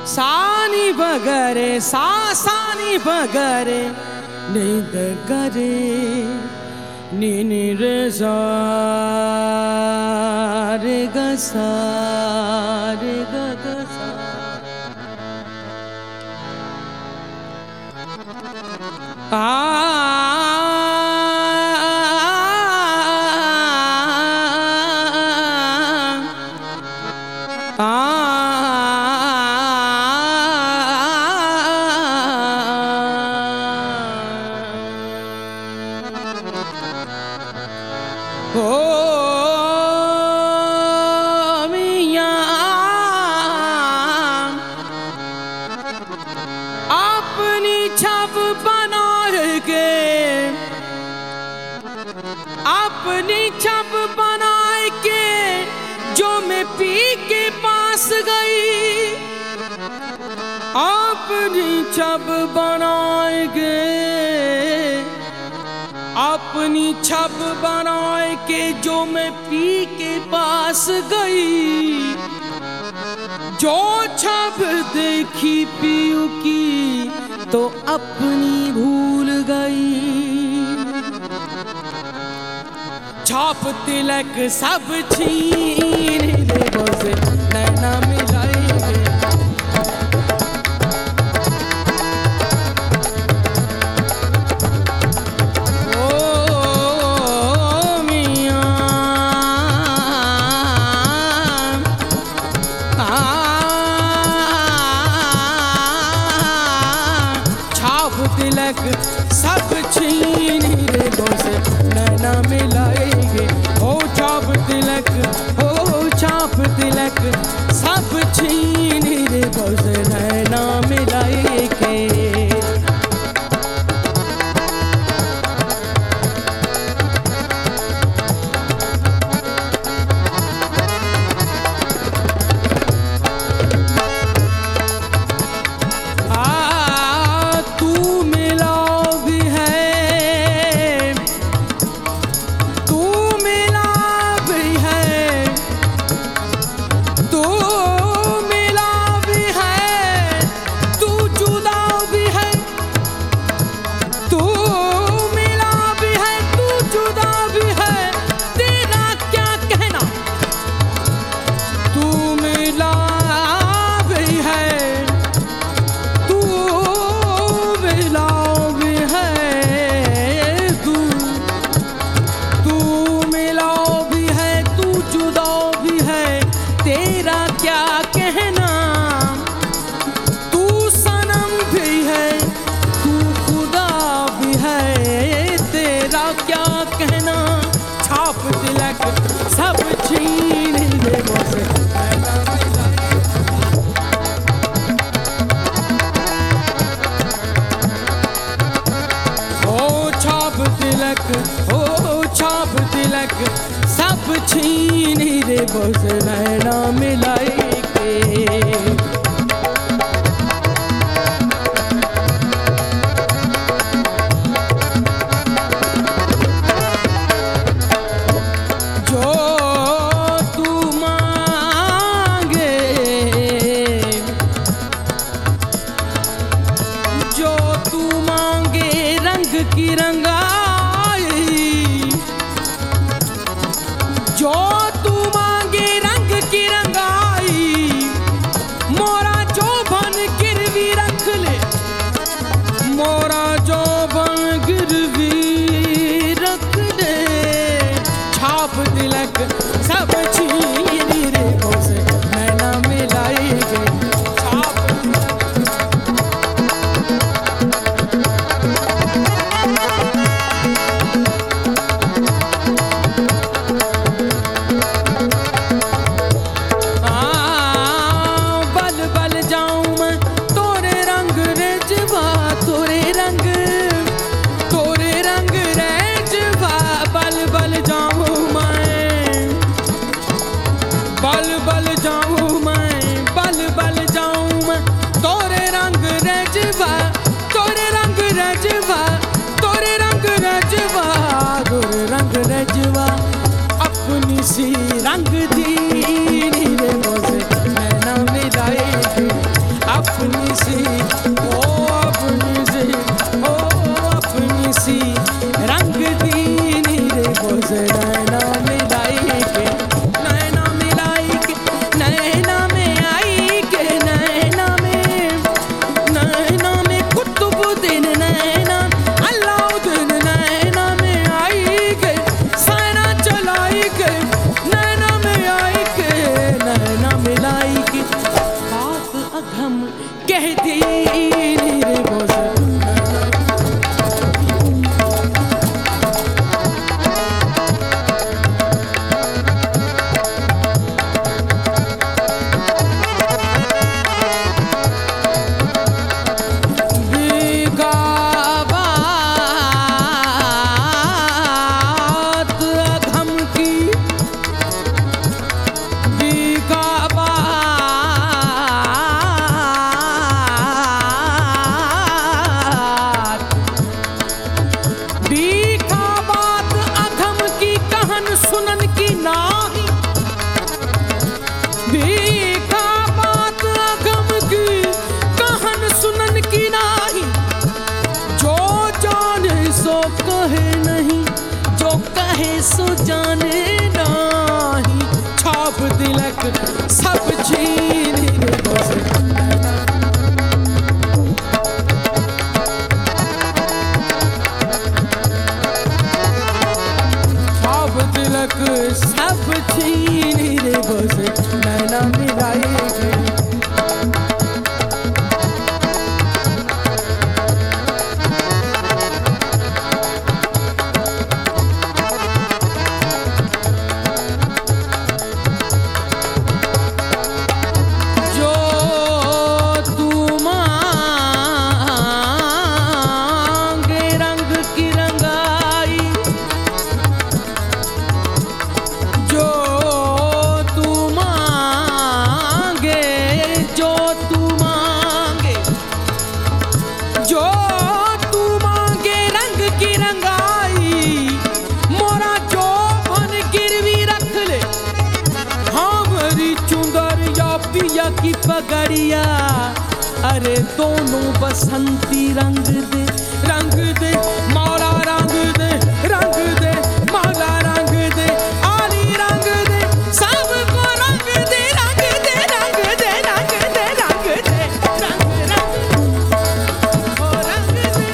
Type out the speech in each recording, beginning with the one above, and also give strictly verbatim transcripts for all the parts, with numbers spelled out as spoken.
सानी बगरे सा सानी बगरे नींद करे नी रे सा रे ग सा रे ग ग सा। अपनी छाप बनाए के अपनी छाप बनाए के जो मैं पी के पास गई, अपनी छाप बनाए के अपनी छाप बनाए के जो मैं पी के पास गई, जो छाप देखी पीयू की तो अपनी भूल गई। छाप तिलक सब छीन देवों से नैना मिलाएंगे। तिलक सब छीन देवों से नैना मिलाएंगे। हो छाप तिलक हो छाप तिलक सब छीन देवों से नैना मिलाएंगे। छाप तिलक सब छीन देवों से नैना मिलाएंगे। हो छाप तिलक हो छाप तिलक सब छीन देवों से नैना मिलाएंगे। की रंगाई जो तू मांगे रंग की रंगाई, मोरा जो बन गिरवी रख ले, मोरा जो बन गिरवी रख ले। छाप तिलक सब छीन देवों से नैना मिलाएंगे। छाप बल बल जाऊं मैं बल बल जाऊं मैं तोरे रंग रजवा तोरे रंग रजवा तोरे रंग रजवा तोरे रंग रजवा अपनी सी रंग दी नीले मोसे नैना मिलाएगी। हम कह दी रे बोझ सो जाने नाही छाप तिलक सब छीन रे बोझ छाप तिलक सब छीन रे बोझ नैना मिलाएगी की पगड़िया अरे दोनों बसंती रंग दे रंग दे मौला रंग दे रंग दे मौला रंग दे आली रंग दे सबको रंग दे रंग दे रंग दे रंग दे रंग दे रंग रंग ओ रंग दे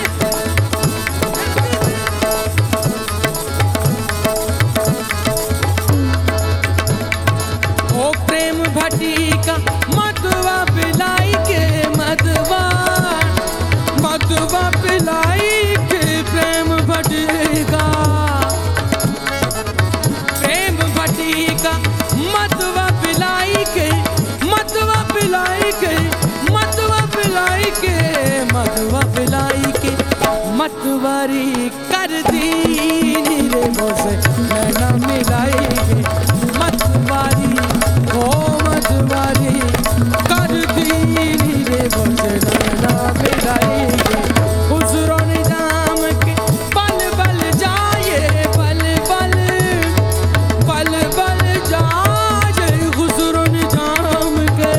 ओ प्रेम भटी का मधुआ पिलाई के मधुआ मधुआ पिलाई के प्रेम भटिका प्रेम भटिका मधुआ पिलाई के मधुआ पिलाई के मधुआ पिलाई के मधुआ पिलाई के मतवारी कर दी रे मोसे नैना मिलाएगी मतवारी ओ मतवारी कर दी रे मोसे नैना मिलाएगी हुजूरों निजाम के बल बल जाए बल बल बल बल जाए हुजूरों निजाम के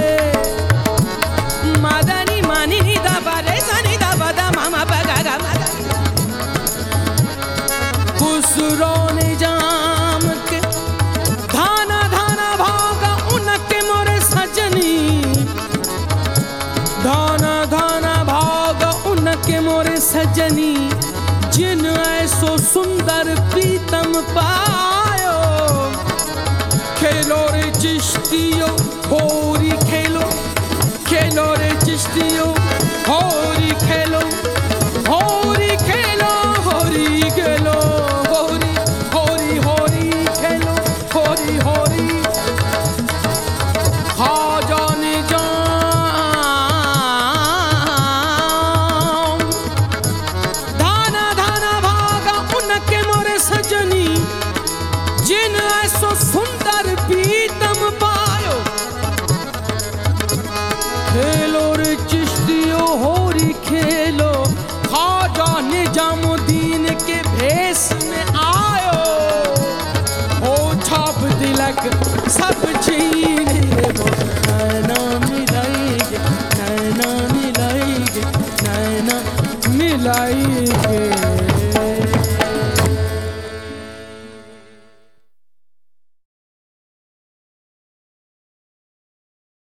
मादानी मानी दा बाले सनी दा बदा मामा बगा गा हुजूरों निजाम के धाना धाना भागा उनके मोरे सजनी धाना धाना भागा उनके मोरे सजनी जिन ऐसो सुंदर प्रीतम पायो खेलो रे चिश्तियो होरी खेलो खेलो रे चिश्तियो होरी खेलो होरी खेलो होरी खेलो होरी होरी होरी खेलो होरी होरी खाजा निजाम धाना धाना भागा उनके मोरे सजनी जिन ऐसो सुंदर प्रीतम पायो खेलो रे चिश्तियो होरी खेलो खाजा निजामुद्दीन के भेष में आयो हो छाप तिलक सब छीन रे बोझ नैना मिलाएगी नैना मिलाएगी नैना मिलाएगी